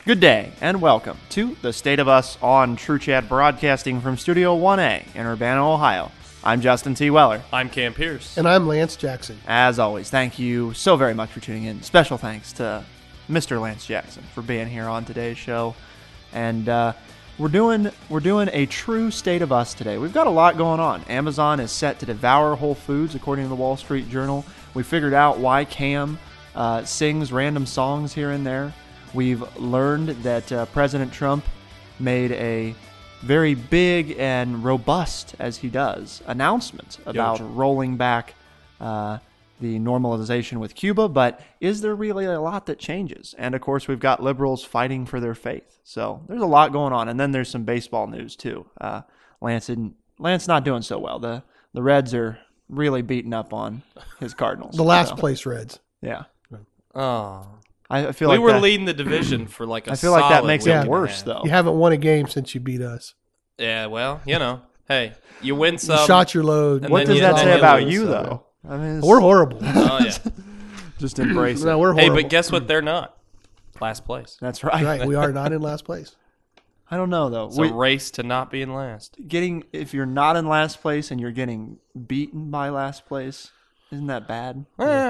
Good day, and welcome to the State of Us on True Chat, broadcasting from Studio 1A in Urbana, Ohio. I'm Justin T. Weller. I'm Cam Pierce. And I'm Lance Jackson. As always, thank you so very much for tuning in. Special thanks to Mr. Lance Jackson for being here on today's show. And we're doing a true State of Us today. We've got a lot going on. Amazon is set to devour Whole Foods, according to the Wall Street Journal. We figured out why Cam sings random songs here and there. We've learned that President Trump made a very big and robust, as he does, announcement about rolling back the normalization with Cuba. But is there really a lot that changes? And, of course, we've got liberals fighting for their faith. So there's a lot going on. And then there's some baseball news, too. Lance not doing so well. The Reds are really beating up on his Cardinals. The last place Reds. Yeah. Oh. I feel we like were leading the division for like a I feel like that solid makes week it and a worse, half. though. You haven't won a game since you beat us. Yeah, well, hey, you win You some. shot your load. And What then does that then say about lose you, some. though? I mean, We're horrible. Oh, yeah. just embrace No, it. we're Hey, horrible. but guess what? They're not. Last place. That's right. Right, we are not in last place. I don't know, though. It's a race to not be in last. If you're not in last place and you're getting beaten by last place, isn't that bad?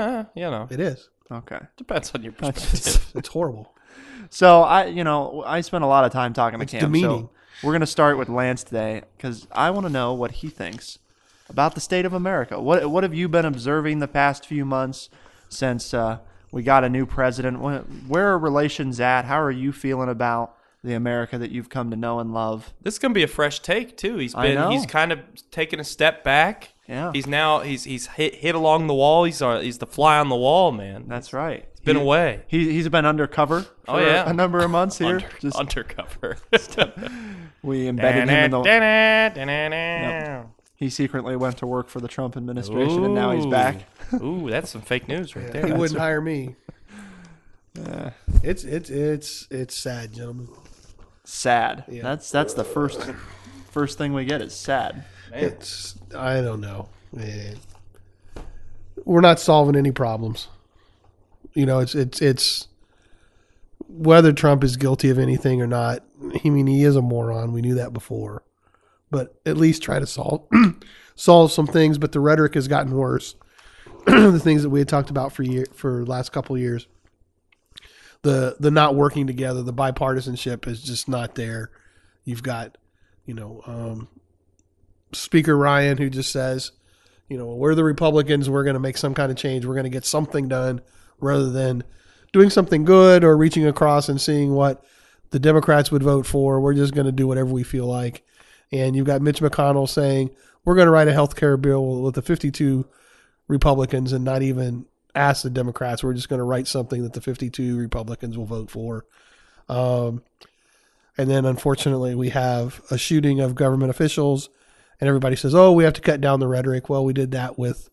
It is. Okay. Depends on your perspective. It's horrible. So I spent a lot of time talking to It's Cam. demeaning. So we're going to start with Lance today because I want to know what he thinks about the state of America. What have you been observing the past few months since we got a new president? Where are relations at? How are you feeling about the America that you've come to know and love? This is gonna be a fresh take too. He's know. kind of taken a step back. Yeah. He's hit along the wall. He's the fly on the wall, man. That's right. He's been away. He's been undercover for a number of months here. Undercover. We embedded him in the... Yep. He secretly went to work for the Trump administration, and now he's back. Ooh, that's some fake news right there. He wouldn't hire me. It's sad, gentlemen. Sad. Yeah. That's the first thing we get is sad. Man. I don't know. We're not solving any problems. You know, it's whether Trump is guilty of anything or not. I mean, he is a moron. We knew that before, but at least try to solve some things. But the rhetoric has gotten worse. The things that we had talked about for the last couple of years, the not working together, the bipartisanship is just not there. You've got, Speaker Ryan, who just says, we're the Republicans, we're going to make some kind of change, we're going to get something done, rather than doing something good or reaching across and seeing what the Democrats would vote for. We're just going to do whatever we feel like. And you've got Mitch McConnell saying, we're going to write a health care bill with the 52 Republicans and not even ask the Democrats. We're just going to write something that the 52 Republicans will vote for. And then, unfortunately, we have a shooting of government officials. And everybody says, oh, we have to cut down the rhetoric. Well, we did that with,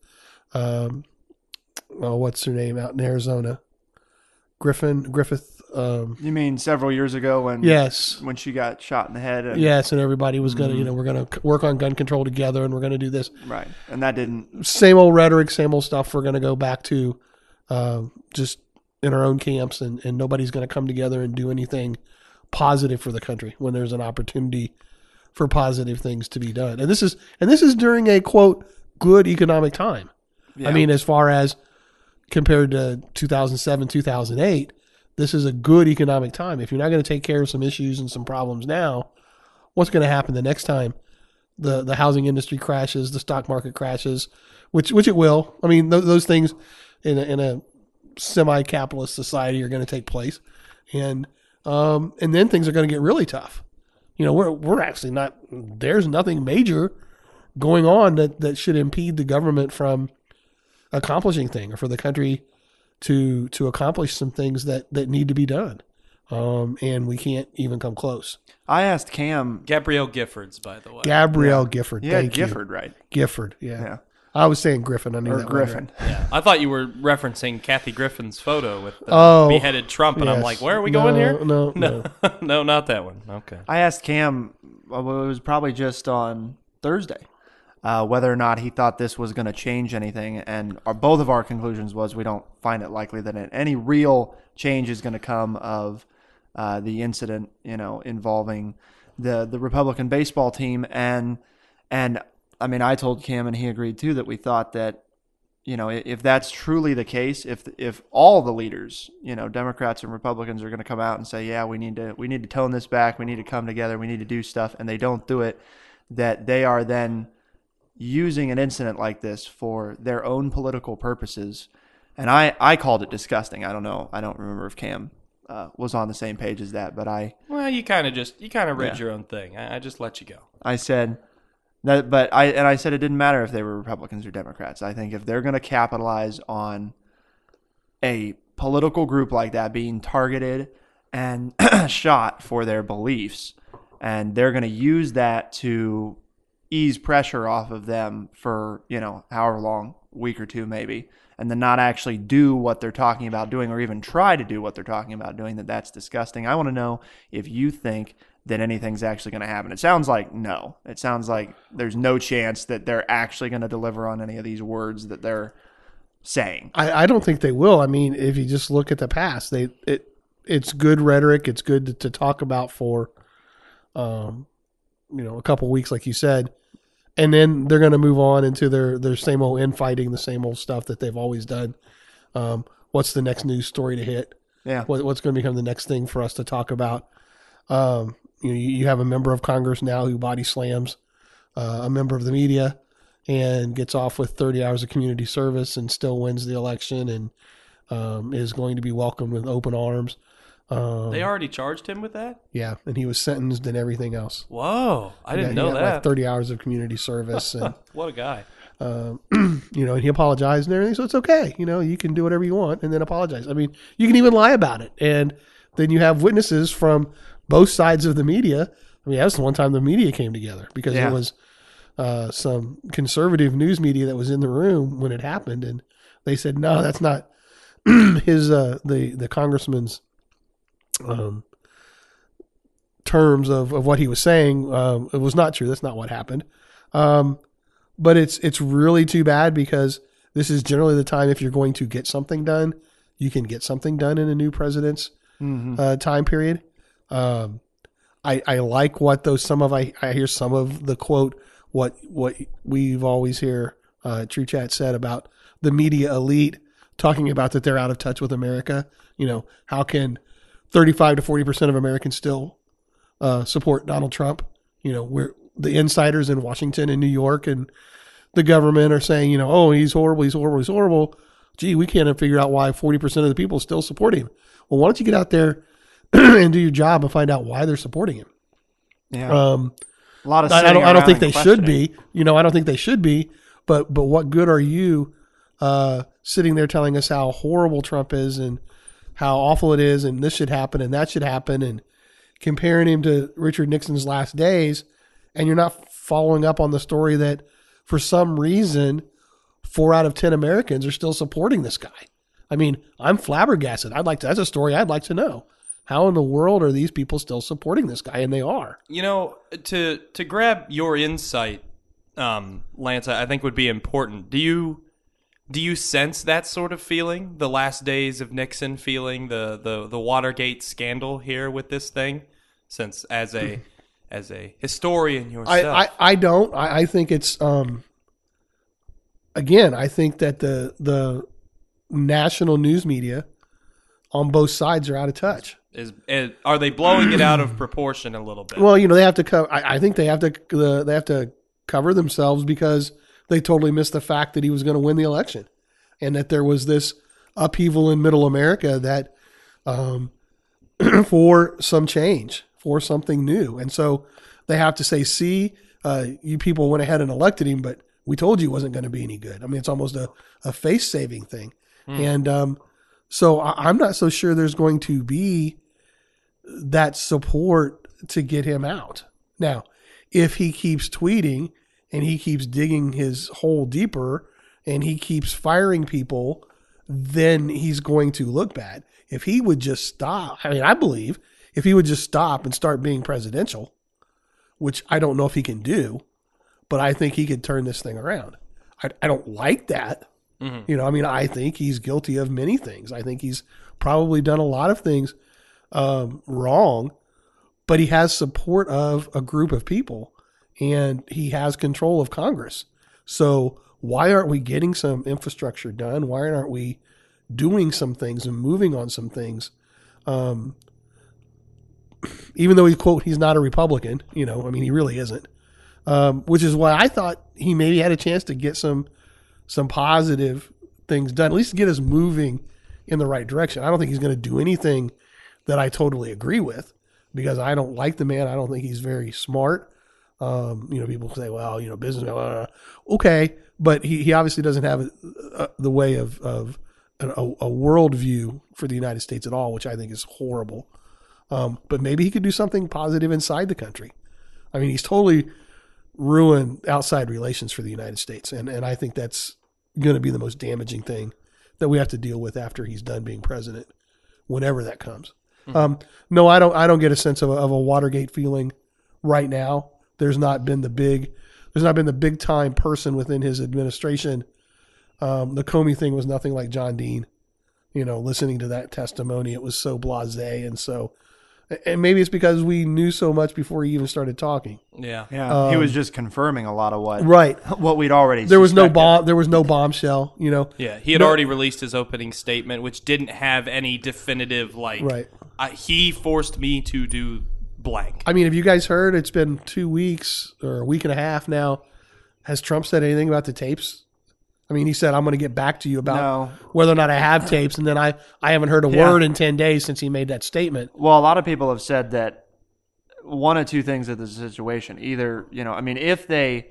what's her name out in Arizona? Griffith. You mean several years ago when when she got shot in the head? Yes, and everybody was going to, we're going to work on gun control together and we're going to do this. Right, and that didn't. Same old rhetoric, same old stuff. We're going to go back to just in our own camps and nobody's going to come together and do anything positive for the country when there's an opportunity for positive things to be done. And this is during a, quote, good economic time. Yeah. I mean, as far as compared to 2007, 2008, this is a good economic time. If you're not going to take care of some issues and some problems now, what's going to happen the next time the housing industry crashes, the stock market crashes, which it will. I mean, those things in a semi-capitalist society are going to take place. And then things are going to get really tough. We're actually not, there's nothing major going on that should impede the government from accomplishing things or for the country to accomplish some things that need to be done. And we can't even come close. I asked Cam. Gabrielle Giffords, by the way. Gabrielle Gifford. Yeah, Thank Gifford, you. right? Gifford, yeah. I was saying Griffin. I knew Or that Griffin. Right. Yeah. I thought you were referencing Kathy Griffin's photo with the beheaded Trump, and I'm Yes. like, where are we going here? No. No, not that one. Okay. I asked Cam, it was probably just on Thursday, whether or not he thought this was going to change anything. And both of our conclusions was we don't find it likely that any real change is going to come of the incident, involving the Republican baseball team. And I mean, I told Cam, and he agreed too, that we thought that, if that's truly the case, if all the leaders, Democrats and Republicans are going to come out and say, yeah, we need to tone this back, we need to come together, we need to do stuff, and they don't do it, that they are then using an incident like this for their own political purposes. And I called it disgusting. I don't know. I don't remember if Cam was on the same page as that, but Well, you kind of read your own thing. I just let you go. I said that, but I said it didn't matter if they were Republicans or Democrats. I think if they're going to capitalize on a political group like that being targeted and shot for their beliefs, and they're going to use that to ease pressure off of them for, however long, week or two maybe, and then not actually do what they're talking about doing, or even try to do what they're talking about doing, that's disgusting. I want to know if you think that anything's actually going to happen. It sounds like no. It sounds like there's no chance that they're actually going to deliver on any of these words that they're saying. I don't think they will. I mean, if you just look at the past, it's good rhetoric. It's good to talk about for, a couple weeks, like you said, and then they're going to move on into their same old infighting, the same old stuff that they've always done. What's the next news story to hit? Yeah. What's going to become the next thing for us to talk about? You have a member of Congress now who body slams a member of the media and gets off with 30 hours of community service and still wins the election and is going to be welcomed with open arms. They already charged him with that? Yeah, and he was sentenced and everything else. Whoa, I didn't know that. Like 30 hours of community service. And, what a guy. and he apologized and everything, so it's okay. You can do whatever you want and then apologize. I mean, you can even lie about it. And then you have witnesses from both sides of the media. I mean, that's the one time the media came together because there was some conservative news media that was in the room when it happened, and they said, no, that's not his the congressman's terms of what he was saying. It was not true. That's not what happened. But it's really too bad because this is generally the time, if you're going to get something done, you can get something done in a new president's time period. I like what I hear some of the quote, what we've always hear True Chat said about the media elite talking about that they're out of touch with America. How can 35 to 40% of Americans still support Donald Trump? Where the insiders in Washington and New York and the government are saying, oh, he's horrible, he's horrible, he's horrible. Gee, we can't figure out why 40% of the people still support him. Well, why don't you get out there and do your job and find out why they're supporting him? Yeah. A lot of I don't think they should be. I don't think they should be. But what good are you sitting there telling us how horrible Trump is and how awful it is and this should happen and that should happen and comparing him to Richard Nixon's last days, and you're not following up on the story that for some reason 4 out of 10 Americans are still supporting this guy. I mean, I'm flabbergasted. That's a story I'd like to know. How in the world are these people still supporting this guy? And they are. To grab your insight, Lance, I think would be important. Do you sense that sort of feeling, the last days of Nixon feeling, the Watergate scandal here with this thing? Since as a historian yourself, I don't. I think it's again. I think that the national news media on both sides are out of touch. Are they blowing it out of proportion a little bit? Well, they have to cover. I think they have to cover themselves because they totally missed the fact that he was going to win the election, and that there was this upheaval in Middle America that for some change, for something new, and so they have to say, "See, you people went ahead and elected him, but we told you he wasn't going to be any good." I mean, it's almost a face saving thing, and so I'm not so sure there's going to be that support to get him out. Now, if he keeps tweeting and he keeps digging his hole deeper and he keeps firing people, then he's going to look bad. If he would just stop, I believe if he would just stop and start being presidential, which I don't know if he can do, but I think he could turn this thing around. I don't like that. Mm-hmm. I think he's guilty of many things. I think he's probably done a lot of things wrong, but he has support of a group of people and he has control of Congress. So why aren't we getting some infrastructure done? Why aren't we doing some things and moving on some things? Even though he's not a Republican, he really isn't. Which is why I thought he maybe had a chance to get some positive things done, at least get us moving in the right direction. I don't think he's going to do anything that I totally agree with because I don't like the man. I don't think he's very smart. People say, well, business, okay, but he obviously doesn't have the way of a worldview for the United States at all, which I think is horrible. But maybe he could do something positive inside the country. I mean, he's totally ruined outside relations for the United States. And I think that's going to be the most damaging thing that we have to deal with after he's done being president, whenever that comes. Mm-hmm. No, I don't get a sense of a Watergate feeling right now. There's not been the big time person within his administration. The Comey thing was nothing like John Dean. Listening to that testimony, it was so blasé and maybe it's because we knew so much before he even started talking. Yeah. He was just confirming a lot of what we'd already. There was no bombshell. Yeah, he had already released his opening statement, which didn't have any definitive he forced me to do blank. I mean, have you guys heard? It's been 2 weeks or a week and a half now. Has Trump said anything about the tapes? I mean, he said, I'm going to get back to you about whether or not I have tapes. And then I haven't heard a word in 10 days since he made that statement. Well, a lot of people have said that one of two things of the situation. Either, if they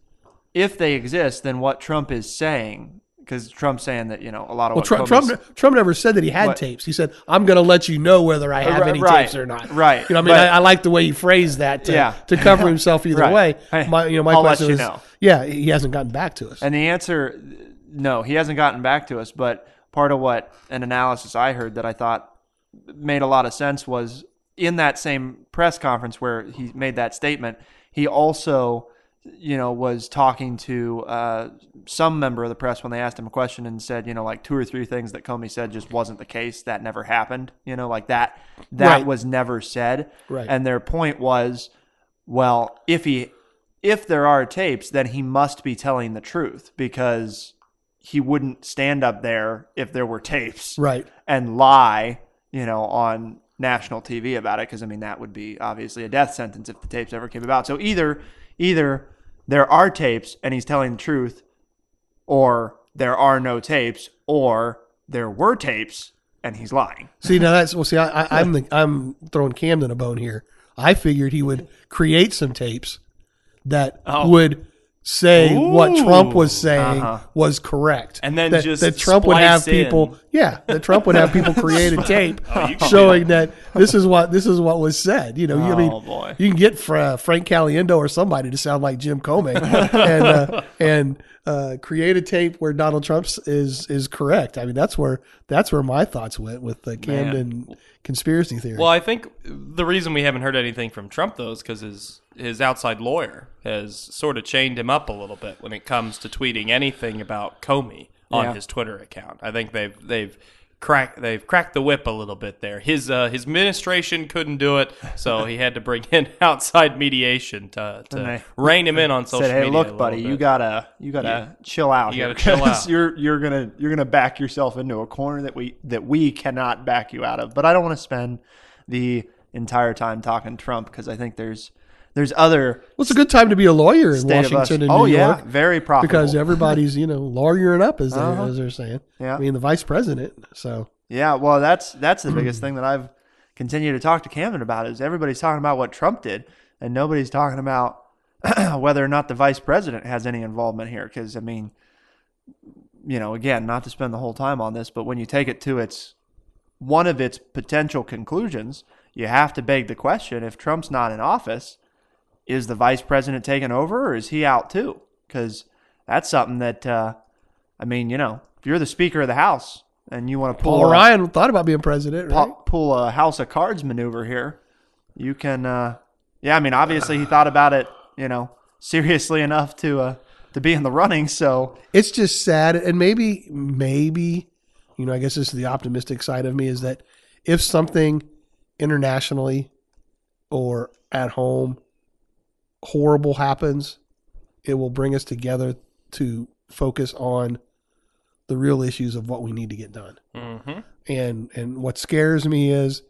exist, then what Trump is saying, because Trump's saying that, a lot of Trump never said that he had tapes. He said, I'm going to let you know whether I have any tapes or not. Right. I like the way he phrased that to cover himself either way. My question is, he hasn't gotten back to us. And the answer, no, he hasn't gotten back to us. But part of what an analysis I heard that I thought made a lot of sense was in that same press conference where he made that statement, he also was talking to some member of the press when they asked him a question and said, 2 or 3 things that Comey said just wasn't the case. That never happened. That right. was never said. Right. And their point was, well, if there are tapes, then he must be telling the truth because he wouldn't stand up there if there were tapes right. and lie, on national TV about it. Because, that would be obviously a death sentence if the tapes ever came about. So either there are tapes and he's telling the truth, or there are no tapes, or there were tapes and he's lying. See, now I'm throwing Camden a bone here. I figured he would create some tapes that would say what Trump was saying was correct, and then that Trump would have people, that Trump would have people create a tape showing that this is what was said. You can get Frank Caliendo or somebody to sound like Jim Comey and create a tape where Donald Trump is correct. I mean, that's where my thoughts went with the Camden conspiracy theory. Well, I think the reason we haven't heard anything from Trump though is because his outside lawyer has sort of chained him up a little bit when it comes to tweeting anything about Comey on his Twitter account. I think they've cracked the whip a little bit there. His administration couldn't do it, so he had to bring in outside mediation to rein him in on social media. Hey, look, buddy, you gotta chill out. You gotta chill out. You're gonna back yourself into a corner that we cannot back you out of. But I don't want to spend the entire time talking Trump because I think there's other. Well, it's a good time to be a lawyer in Washington and New York. Very profitable. Because everybody's, lawyering up, as they're saying. Yeah. I mean, the vice president, so. Yeah, well, that's the biggest thing that I've continued to talk to Camden about is everybody's talking about what Trump did, and nobody's talking about whether or not the vice president has any involvement here. Because, again, not to spend the whole time on this, but when you take it to one of its potential conclusions, you have to beg the question, if Trump's not in office, is the vice president taking over or is he out too? Because that's something that, if you're the Speaker of the House and you want to pull Paul Ryan thought about being president, right? Pull a House of Cards maneuver here, you can, obviously he thought about it, seriously enough to be in the running. So it's just sad. And maybe, I guess this is the optimistic side of me is that if something internationally or at home horrible happens, it will bring us together to focus on the real issues of what we need to get done. Mm-hmm. And what scares me is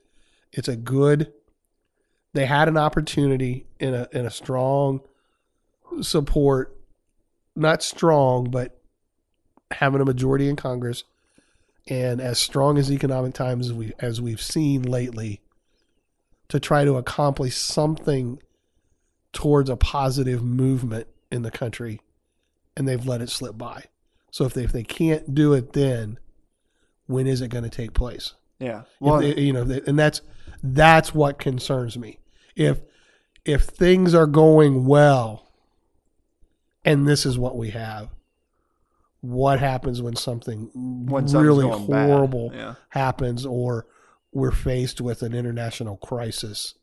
they had an opportunity in a strong support, not strong, but having a majority in Congress, and as strong as economic times as we've seen lately, to try to accomplish something towards a positive movement in the country, and they've let it slip by. So if they can't do it, then when is it going to take place? Yeah. Well, And that's what concerns me. If things are going well, and this is what we have, what happens when something really horrible happens, or we're faced with an international crisis?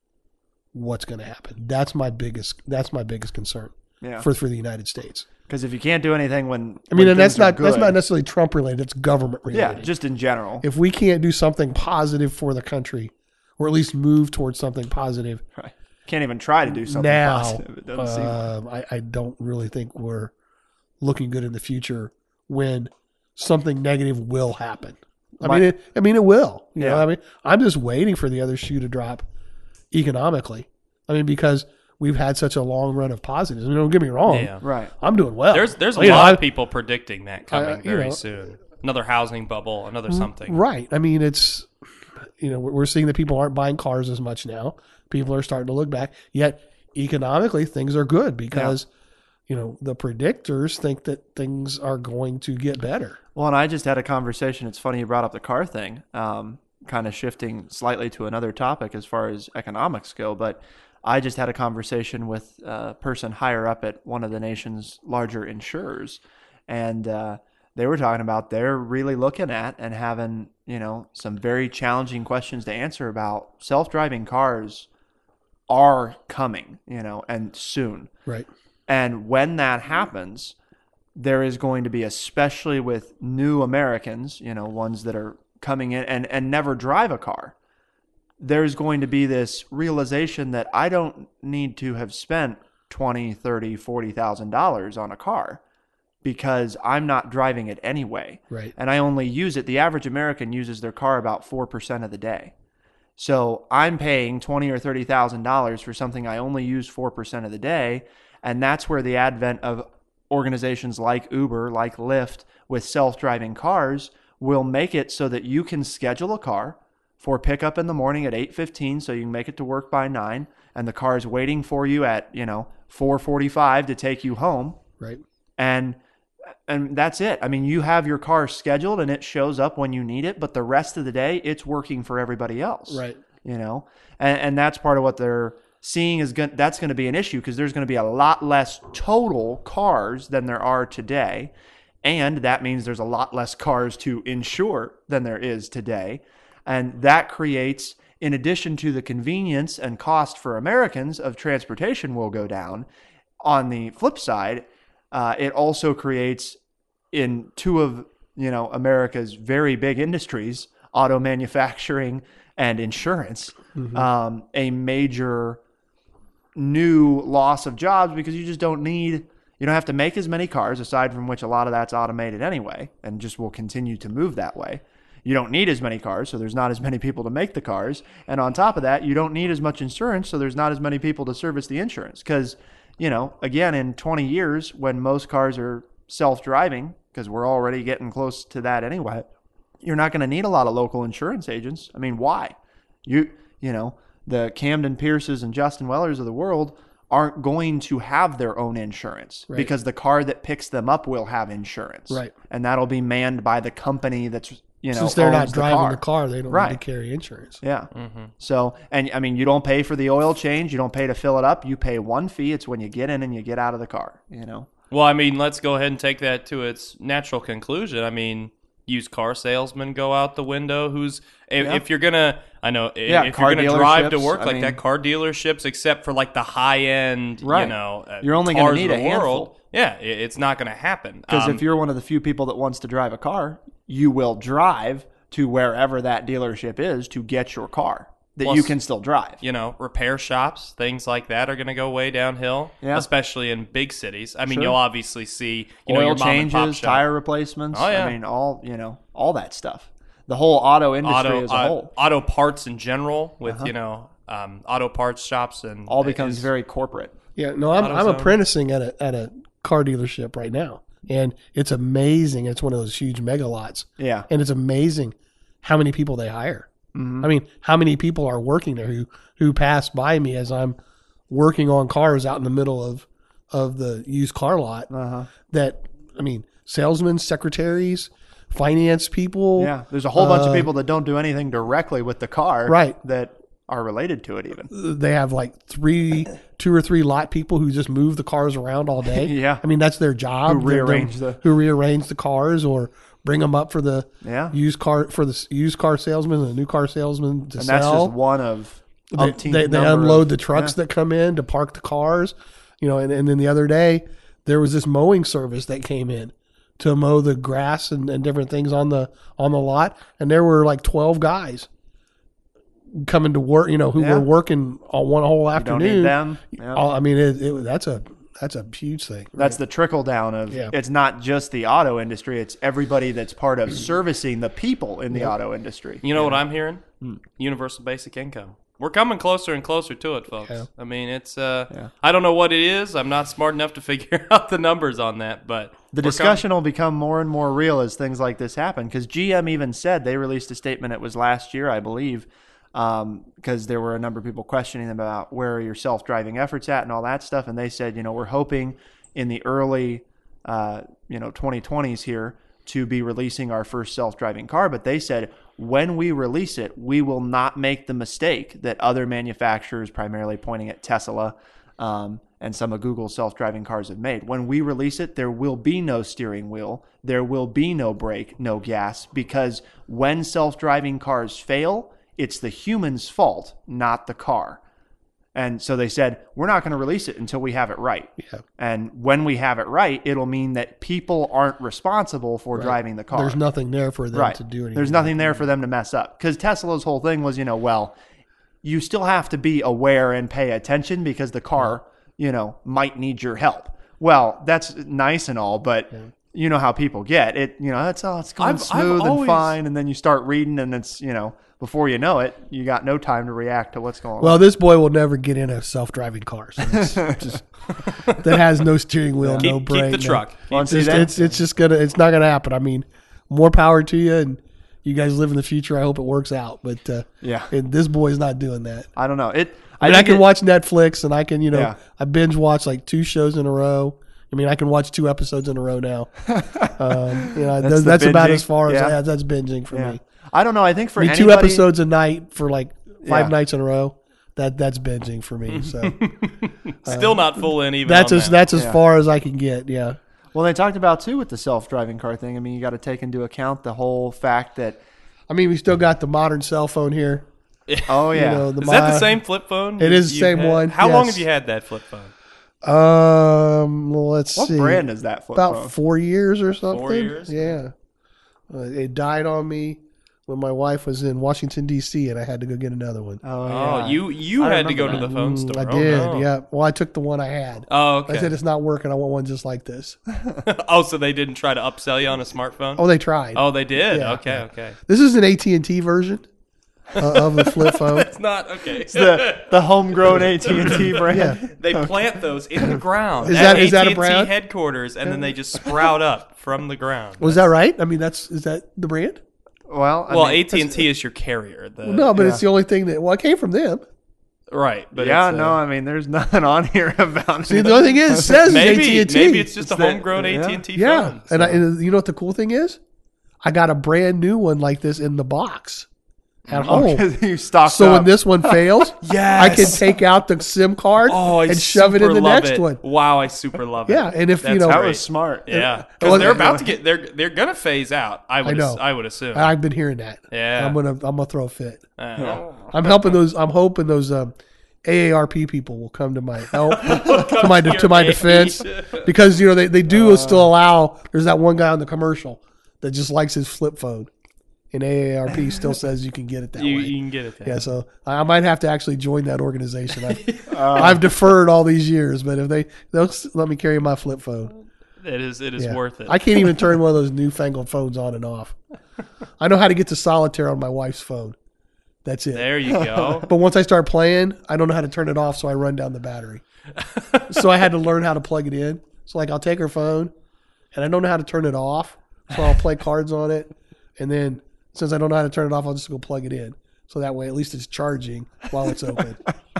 What's going to happen? That's my biggest concern. For the United States. Because if you can't do anything that's not necessarily Trump related. It's government related. Yeah, just in general. If we can't do something positive for the country, or at least move towards something positive, right. Can't even try to do something positive. It doesn't seem. I don't really think we're looking good in the future when something negative will happen. It will. You know, I'm just waiting for the other shoe to drop economically. Because we've had such a long run of positives. Don't get me wrong. Yeah. Right. I'm doing well. There's a lot of people predicting that coming very soon. Another housing bubble, another something. Right. It's, we're seeing that people aren't buying cars as much now. People are starting to look back. Yet economically, things are good because, the predictors think that things are going to get better. Well, and I just had a conversation. It's funny you brought up the car thing, kind of shifting slightly to another topic as far as economics go, but I just had a conversation with a person higher up at one of the nation's larger insurers, and they were talking about they're really looking at and having, some very challenging questions to answer about self-driving cars are coming, and soon. Right. And when that happens, there is going to be, especially with new Americans, ones that are coming in and never drive a car, there's going to be this realization that I don't need to have spent $20,000, $30,000, $40,000 on a car because I'm not driving it anyway. Right. And I only use it. The average American uses their car about 4% of the day. So I'm paying $20,000 or $30,000 for something I only use 4% of the day. And that's where the advent of organizations like Uber, like Lyft, with self-driving cars will make it so that you can schedule a car for pickup in the morning at 8:15 so you can make it to work by 9, and the car is waiting for you at 4:45 to take you home. Right. And that's it. You have your car scheduled and it shows up when you need it, but the rest of the day it's working for everybody else. Right. And that's part of what they're seeing that's going to be an issue, because there's going to be a lot less total cars than there are today, and that means there's a lot less cars to insure than there is today. And that creates, in addition to the convenience and cost for Americans of transportation will go down, on the flip side, it also creates, in two of America's very big industries, auto manufacturing and insurance, a major new loss of jobs, because you don't have to make as many cars, aside from which a lot of that's automated anyway, and just will continue to move that way. You don't need as many cars, so there's not as many people to make the cars. And on top of that, you don't need as much insurance, so there's not as many people to service the insurance. Because, again, in 20 years, when most cars are self-driving, because we're already getting close to that anyway, you're not going to need a lot of local insurance agents. Why? The Camden Pierces and Justin Wellers of the world aren't going to have their own insurance, right, because the car that picks them up will have insurance. Right. And that'll be manned by the company that's since they're not driving the car, they don't right, need to carry insurance. Yeah. Mm-hmm. So, and you don't pay for the oil change. You don't pay to fill it up. You pay one fee. It's when you get in and you get out of the car, Well, let's go ahead and take that to its natural conclusion. Used car salesmen go out the window. If you're going to, if you're going to drive to work that, car dealerships, except for like the high end, right, you're only going to need a handful. Yeah, it's not going to happen. Because if you're one of the few people that wants to drive a car, you will drive to wherever that dealership is to get your car. that Plus, you can still drive. Repair shops, things like that are going to go way downhill, Yeah. especially in big cities. I mean, Sure. you'll obviously see, Oil your mom and pop changes, shop. tire replacements. Oh, yeah. I mean, all that stuff. The whole auto industry as a whole auto parts in general with, auto parts shops and all becomes very corporate. Yeah, no, I'm AutoZone. apprenticing at a car dealership right now, and it's amazing. It's one of those huge mega lots, Yeah. and it's amazing how many people they hire. I mean, how many people are working there who pass by me as I'm working on cars out in the middle of the used car lot. That, I mean, salesmen, secretaries, finance people. Yeah. There's a whole bunch of people that don't do anything directly with the car. Right. That are related to it even. They have like two or three lot people who just move the cars around all day. Yeah. I mean, that's their job. Who rearrange who rearrange the cars or bring them up for the Yeah. used car salesman and the new car salesman to And sell. that's just one of umpteen They number unload of- the trucks that come in to park the cars, and then the other day there was this mowing service that came in to mow the grass and different things on the lot, and there were like 12 guys coming to work, who Yeah. were working on one whole You don't afternoon. need them. Yeah. I mean, that's a huge thing. That's the trickle down of it's not just the auto industry, it's everybody that's part of servicing the people in the auto industry. You know what I'm hearing? Universal basic income. We're coming closer and closer to it, folks. Yeah. I mean, it's I don't know what it is. I'm not smart enough to figure out the numbers on that, but The discussion will become more and more real as things like this happen, because GM even said, they released a statement, it was last year, I believe, because there were a number of people questioning them about where are your self-driving efforts at and all that stuff, and they said, we're hoping in the early 2020s here to be releasing our first self-driving car, but they said when we release it, we will not make the mistake that other manufacturers, primarily pointing at Tesla, and some of Google's self-driving cars have made. When we release it, there will be no steering wheel, there will be no brake, no gas, because when self-driving cars fail, it's the human's fault, not the car. And so they said, we're not going to release it until we have it right. Yeah. And when we have it right, it'll mean that people aren't responsible for driving the car. There's nothing there for them to do anything. There's nothing there for them to mess up. Because Tesla's whole thing was, you still have to be aware and pay attention because the car, might need your help. Well, that's nice and all, but you know how people get it. It's going smooth and fine, and then you start reading, and it's before you know it, you got no time to react to what's going on. Well, this boy will never get in a self-driving car. So it's just, that has no steering wheel, no brake. Keep the truck. Well, see, It's not gonna happen. I mean, more power to you, and you guys live in the future. I hope it works out. But and this boy's not doing that. I don't know. I can watch Netflix, and I can I binge watch like 2 shows in a row. I mean, I can watch 2 episodes in a row now. That's about as far as that's binging for me. I don't know. I think for anybody, 2 episodes a night for like 5 nights in a row. That's binging for me. So still not full in even. that's on as that. that's as far as I can get. Yeah. Well, they talked about too with the self-driving car thing. I mean, you got to take into account the whole fact that. I mean, we still got the modern cell phone here. Oh yeah. Is that the same flip phone? It is the same had? one. How long yes. have you had that flip phone? Let's What see. brand is that flip About phone? 4 years or something. 4 years? Yeah. It died on me when my wife was in Washington D.C. and I had to go get another one. Oh Oh, yeah. you I had to go to remember the phone store. I Oh, did. no. Yeah. Well, I took the one I had. Oh, okay. I said it's not working. I want one just like this. Oh, so they didn't try to upsell you on a smartphone? Oh, they tried. Oh, they did. Yeah. Okay, okay. This is an AT&T version of the flip phone. It's not okay. the homegrown AT&T brand. Yeah. They plant those in the ground. Is at that a AT&T brand? headquarters, and then they just sprout up from the ground. Was that right? I mean, is that the brand? Well, Well, I mean, AT&T is your carrier. No, but it's the only thing that, it came from them. Right, but yeah, it's, no, I mean, there's nothing on here about See, it. the only thing is, it says maybe AT&T. maybe it's just a that- homegrown yeah. AT&T Yeah. phone. And, so. and you know what the cool thing is? I got a brand new one like this in the box at home. you stocked So up. when this one fails, Yes. I can take out the SIM card I and shove it in super the love next it. one. Wow, I super love it. Yeah, and if That's you know, that great. was smart. Yeah, Well, because they're yeah. about to get they're gonna phase out. I know. would assume. I've been hearing that. Yeah. I'm gonna throw a fit. Uh, I'm hoping those AARP people will come to my help, to my aid. defense, because they do still allow. There's that one guy on the commercial that just likes his flip phone, and AARP still says you can get it that You way. can get it there. Yeah, so I might have to actually join that organization. I've deferred all these years, but if they'll let me carry my flip phone. It is Yeah. worth it. I can't even turn one of those newfangled phones on and off. I know how to get to solitaire on my wife's phone. That's it. There you go. But once I start playing, I don't know how to turn it off, so I run down the battery. So I had to learn how to plug it in. So like I'll take her phone, and I don't know how to turn it off, so I'll play cards on it, and then since I don't know how to turn it off, I'll just go plug it in. So that way, at least it's charging while it's open.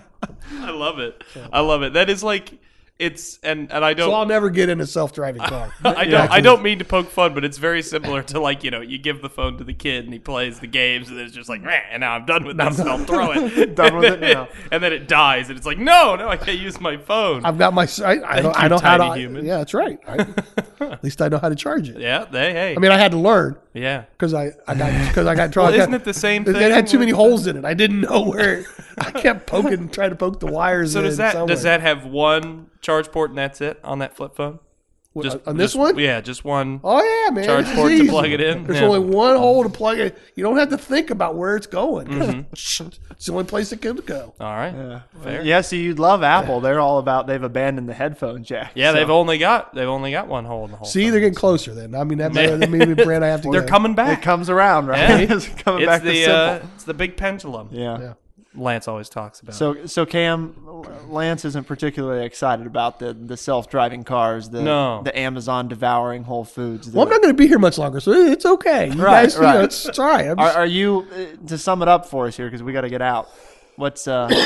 I love it. I love it. That is like it's and I don't. So I'll never get in a self-driving car. I don't mean to poke fun, but it's very similar to like, you give the phone to the kid and he plays the games and then it's just like, "Meh, and now I'm done with this and I'll throw it. Done with it now. And then it dies and it's like, no, I can't use my phone. I've got my. I you, know how tiny to. human. Yeah, that's right. At least I know how to charge it. Yeah, hey. I mean, I had to learn Yeah. because I got trouble. Well, isn't it the same thing? It had too many holes in it. I didn't know where. I kept poking, trying to poke the wires. So in does somewhere. that have one charge port and that's it on that flip phone? On this one? Yeah, just one. Oh yeah, man. Charge It's port to easy. plug it in? There's Yeah. only one hole to plug it. You don't have to think about where it's going. Mm-hmm. It's the only place it can go. All right. Yeah. Fair. Yeah, see, you'd love Apple. They're all about they've abandoned the headphone jack. Yeah, so. they've only got one hole in the hole. See, they're getting closer. Then I mean, that may be a brand I have to. They're get. coming back. It comes around, right? Yeah. It's coming It's back to the simple. it's the big pendulum. Yeah. Yeah. Lance always talks about. So Cam, Lance isn't particularly excited about the self-driving cars, No. the Amazon devouring Whole Foods. Well, I'm not going to be here much longer, so it's okay. You Right, guys, right. it's all right. I'm just- Are you to sum it up for us here because we got to get out? What's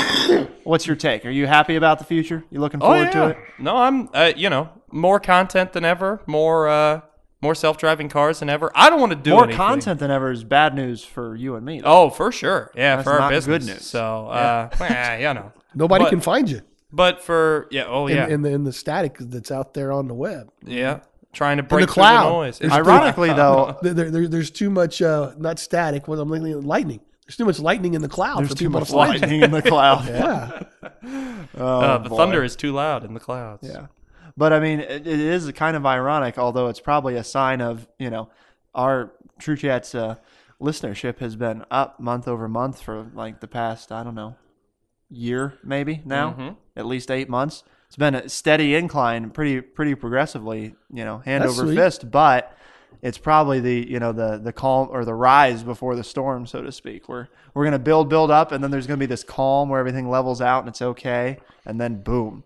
your take? Are you happy about the future? You looking forward to it? No, I'm more content than ever, more self-driving cars than ever. I don't want to do More anything. content than ever is bad news for you and me. Though. Oh, for sure. Yeah, That's for our not business. good news. So, Nobody but- can find you But for in the static that's out there on the web. yeah, trying to break the through cloud. the noise. There's Ironically, though, There's too much not static. What I'm thinking of lightning. There's too much lightning in the cloud there's for too people much to find you. lightning in the cloud. Yeah. the boy. thunder is too loud in the clouds. Yeah. But I mean, it is kind of ironic, although it's probably a sign of, our True Chat's listenership has been up month over month for like the past, I don't know, year maybe now, Mm-hmm. at least 8 months. It's been a steady incline, pretty progressively, hand That's over sweet. fist, but it's probably the calm or the rise before the storm, so to speak. We're going to build up, and then there's going to be this calm where everything levels out and it's okay, and then boom.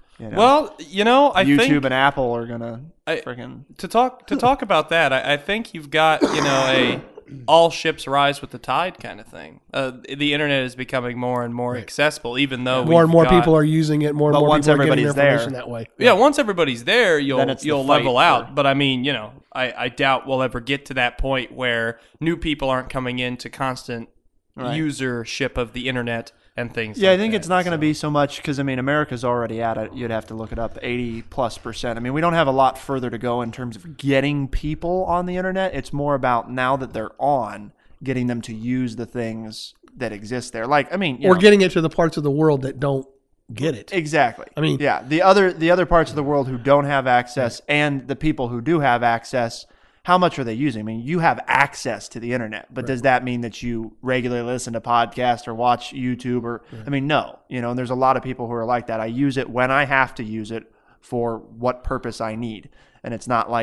Well, I YouTube think and Apple are gonna I- freaking to talk about that, I think you've got a all ships rise with the tide kind of thing. The internet is becoming more and more accessible, even though More and more people people are using it. More and But more once people are getting everybody's their information there- that way. Yeah, once everybody's there, Then you'll it's the fight level out. for- But I mean, I doubt we'll ever get to that point where new people aren't coming into constant Right. usership of the internet and things. Yeah, like I think that. it's not going to be so much because America's already at it. You'd have to look it up, 80+%. I mean, we don't have a lot further to go in terms of getting people on the internet. It's more about now that they're on, getting them to use the things that exist there. Like, I mean, Or getting it to the parts of the world that don't get it. exactly. I mean- yeah, the other parts of the world who don't have access, and the people who do have access. How much are they using? I mean, you have access to the internet, but does that mean that you regularly listen to podcasts or watch YouTube? Or I mean, no. And there's a lot of people who are like that. I use it when I have to use it for what purpose I need, and it's not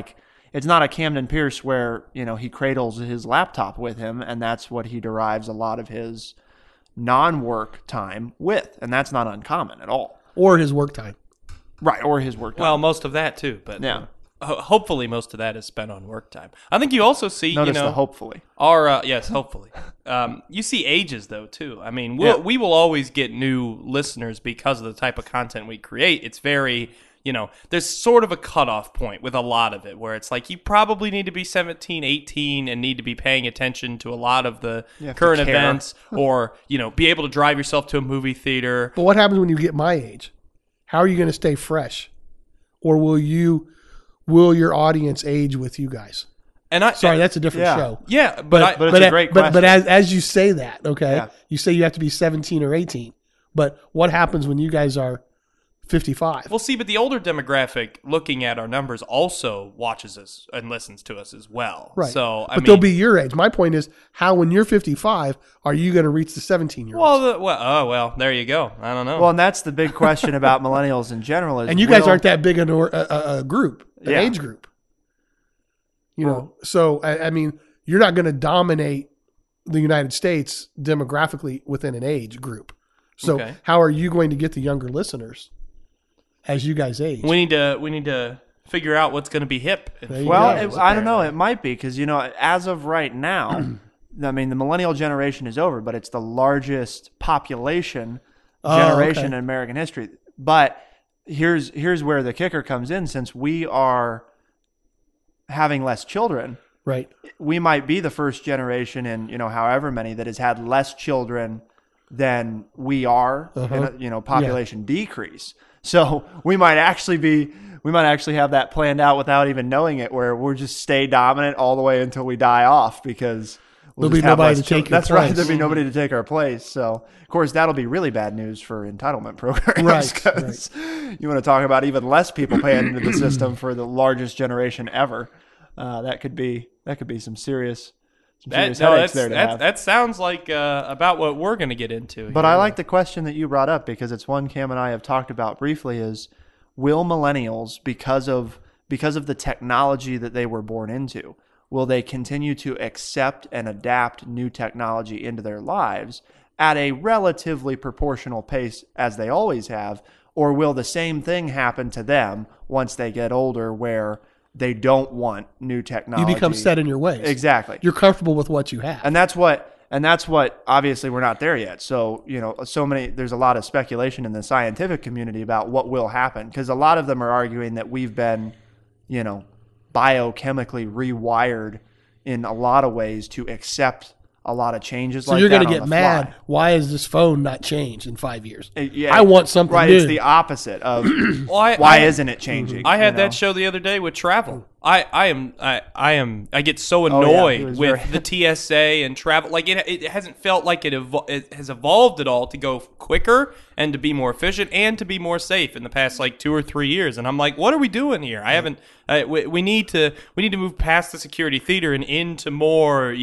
a Camden Pierce where he cradles his laptop with him, and that's what he derives a lot of his non-work time with, and that's not uncommon at all. Or his work time. Right, or his work time. Well, most of that too, but Yeah. hopefully most of that is spent on work time. I think you also see, Notice the hopefully. our yes, hopefully. You see ages though too. I mean, we will always get new listeners because of the type of content we create. It's very, there's sort of a cutoff point with a lot of it where it's like you probably need to be 17, 18 and need to be paying attention to a lot of the have to current care. events or, be able to drive yourself to a movie theater. But what happens when you get my age? How are you going to stay fresh? Or will your audience age with you guys? And Sorry, that's a different Yeah. show. yeah, But it's a great question. But as you say that, okay, Yeah. you say you have to be 17 or 18. But what happens when you guys are 55. Well, see, but the older demographic, looking at our numbers, also watches us and listens to us as well. Right. So, but they'll be your age. My point is, how when you're 55 are you going to reach the 17-year-olds? Well, there you go. I don't know. Well, and that's the big question about millennials in general. Is and you guys aren't that big a group, an Yeah. age group. You know, so I mean, you're not going to dominate the United States demographically within an age group. So Okay. how are you going to get the younger listeners as you guys age? we need to figure out what's going to be hip. There you Well, go. I don't know. It might be because, as of right now, I mean, the millennial generation is over, but it's the largest population generation in American history. But here's where the kicker comes in. Since we are having less children, Right. we might be the first generation in, however many that has had less children than we are in a population decrease. So we might actually have that planned out without even knowing it, where we'll just stay dominant all the way until we die off because There'll be nobody to take your That's right. place. There'll be nobody to take our place. So of course that'll be really bad news for entitlement programs. Right, 'Cause you want to talk about even less people paying into the system for the largest generation ever. That could be some serious headaches there to have. That sounds like about what we're going to get into. But here. I like the question that you brought up because it's one Cam and I have talked about briefly is, will millennials, because of the technology that they were born into, will they continue to accept and adapt new technology into their lives at a relatively proportional pace as they always have, or will the same thing happen to them once they get older where they don't want new technology? You become set in your ways. Exactly. You're comfortable with what you have. And that's what obviously we're not there yet. So, there's a lot of speculation in the scientific community about what will happen, because a lot of them are arguing that we've been, biochemically rewired in a lot of ways to accept a lot of changes So like you're that going to on get the mad. fly. Why is this phone not changed in 5 years? Yeah, I want something right, new. it's the opposite of Well, why isn't it changing? I had you know? that show the other day with travel. I get so yeah, annoyed he was with very- the TSA and travel. Like it hasn't felt like it has evolved at all to go quicker and to be more efficient and to be more safe in the past 2 or 3 years. And I'm like, what are we doing here? I haven't. We need to move past the security theater and into more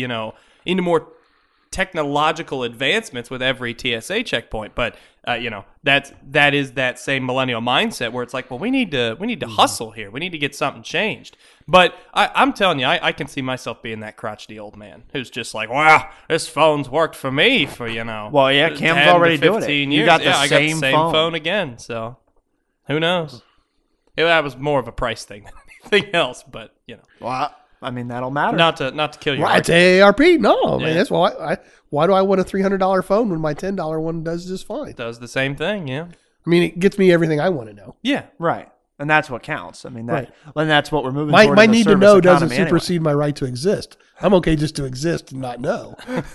technological advancements with every TSA checkpoint. But that is that same millennial mindset where it's like, well, we need to hustle here. We need to get something changed. But I'm telling you, I can see myself being that crotchety old man who's just like, wow, this phone's worked for me for Well, yeah, 10 Cam's to already doing it. 15 You years. got the I got the same same phone again. So who knows? That was more of a price thing than anything else. But Well, I mean, that'll matter. not to kill your Right, it's AARP. No, man, that's why. Why do I want a $300 phone when my $10 one does just fine? does the same thing. Yeah. I mean, it gets me everything I want to know. Yeah. Right. And that's what counts. I mean, Right. and that's what we're moving My toward. my in the need to service know doesn't economy anyway. supersede my right to exist. I'm okay just to exist and not know.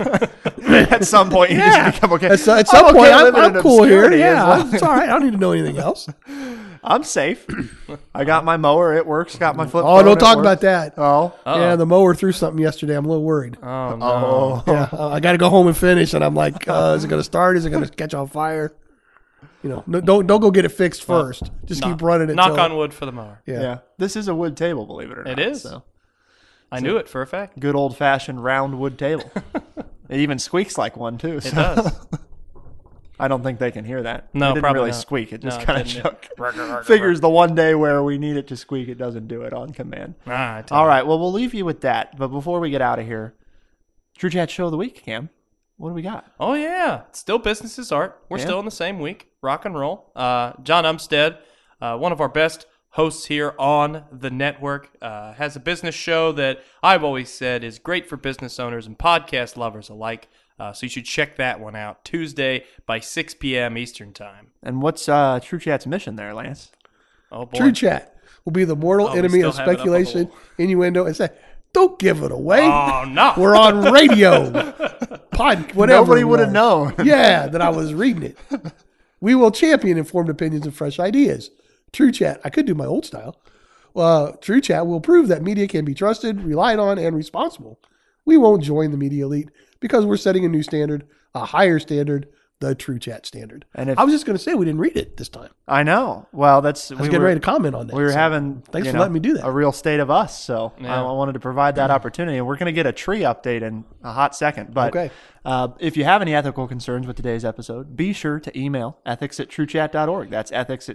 At some point, you just become okay. At some I'm point, okay I'm living in cool here. obscurity as Yeah, long- it's all right. I don't need to know anything else. I'm safe. I got my mower. It works. Got my flip Oh, phone, don't it talk works. about that. Oh. Yeah, the mower threw something yesterday. I'm a little worried. Oh no. Yeah, I got to go home and finish, and I'm like, is it going to start? Is it going to catch on fire? No, don't go get it fixed first. Just keep running it. Knock till- on wood for the mower. Yeah. Yeah. This is a wood table, believe it or not. It is. So. I knew it for a fact. Good old fashioned round wood table. It even squeaks like one too. It does. I don't think they can hear that. No, it didn't probably really not. squeak. It just No, it kind of didn't. shook. Figures the one day where we need it to squeak, it doesn't do it on command. I tell All you. right. Well, we'll leave you with that. But before we get out of here, True Chat Show of the Week, Cam. What do we got? Oh yeah, still business is art. We're Yeah. still in the same week. Rock and roll. John Umstead, one of our best hosts here on the network, has a business show that I've always said is great for business owners and podcast lovers alike. So you should check that one out Tuesday by 6 p.m. Eastern time. And what's True Chat's mission there, Lance? Oh boy. True Chat will be the mortal Oh, we enemy still of have it up on the speculation, wall. innuendo, and say, don't give it away. Oh no. We're on radio, whatever. Nobody we would have are. known. Yeah, that I was reading it. We will champion informed opinions and fresh ideas. True Chat. I could do my old style. True Chat will prove that media can be trusted, relied on, and responsible. We won't join the media elite because we're setting a new standard, a higher standard the True Chat standard. And if I was just going to say we didn't read it this time. I know, well, that's I was getting ready to comment on that. we were so having thanks you for know, letting me do that. a real state of us. So Yeah. I wanted to provide that opportunity, and we're going to get a tree update in a hot second. But Okay. if you have any ethical concerns with today's episode, be sure to email ethics@truechat.org. That's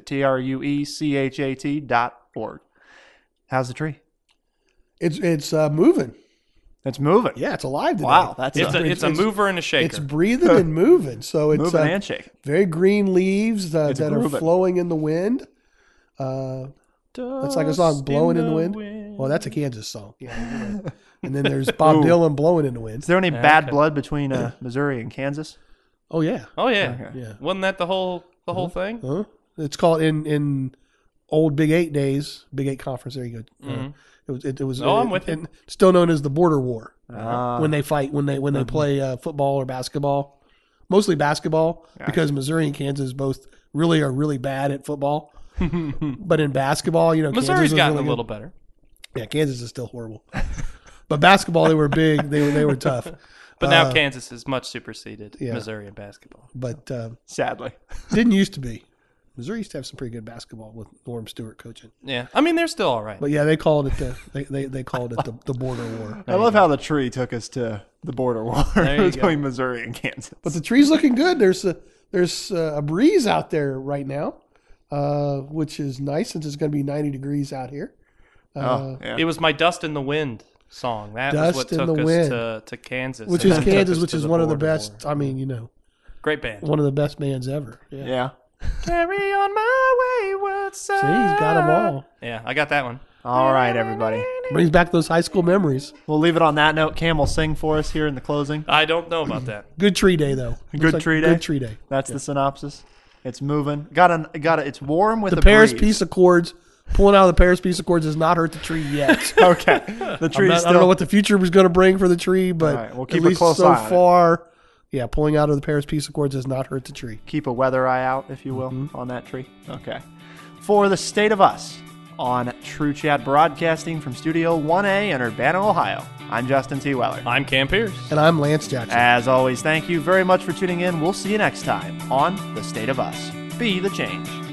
ethics@truechat.org. How's the tree? It's moving. It's moving. Yeah, it's alive today. Wow, that's It's a mover and a shaker. It's breathing and moving. So it's moving and shaking. very green leaves that are grooving. flowing in the wind. That's like a song, Blowing in the Wind. Well, that's a Kansas song. Yeah. You're right. And then there's Bob Ooh. Dylan, Blowing in the Wind. Is there any bad okay. blood between Missouri and Kansas? Oh, yeah. Oh yeah, Okay. Yeah. Wasn't that the whole thing? Huh? It's called in old Big 8 days, Big 8 conference. There you go. It was. Oh, I'm with you. Still known as the Border War. Ah. When they fight, when they play football or basketball, mostly basketball, because Missouri and Kansas both really are really bad at football. But in basketball, Missouri's Kansas is gotten really a good. little better. Yeah, Kansas is still horrible. But basketball, they were big. They were tough. But now Kansas is much superseded yeah. Missouri in basketball. But Sadly. didn't used to be. Missouri used to have some pretty good basketball with Norm Stewart coaching. Yeah, I mean they're still all right. But yeah, they called it they called it the Border War. I love how the tree took us to the border war There you between Missouri and Kansas. But the tree's looking good. There's a breeze out there right now, which is nice since it's going to be 90 degrees out here. yeah. It was my Dust in the Wind song. That was what Dust in took the us Wind. to Kansas. Which and is then took Kansas, us which to is the one of the border best. war. I mean, Great band. one of the best bands ever. Yeah. Yeah. Carry on my wayward side. See, he's got them all. Yeah, I got that one. All right, everybody. Brings back those high school memories. We'll leave it on that note. Cam will sing for us here in the closing. I don't know about that. Good tree day, though. Good Looks tree day? Good tree day. That's the synopsis. It's moving. It's warm with The a Paris breeze. Peace Accords, pulling out of the Paris Peace Accords has not hurt the tree yet. Okay. The tree I still. don't know what the future was going to bring for the tree, but All right, we'll keep at a least close so eye on it. far, yeah, pulling out of the Paris Peace Accords has not hurt the tree. Keep a weather eye out, if you will, on that tree. Okay. For the State of Us on True Chat Broadcasting from Studio 1A in Urbana, Ohio, I'm Justin T. Weller. I'm Cam Pierce. And I'm Lance Jackson. As always, thank you very much for tuning in. We'll see you next time on The State of Us. Be the change.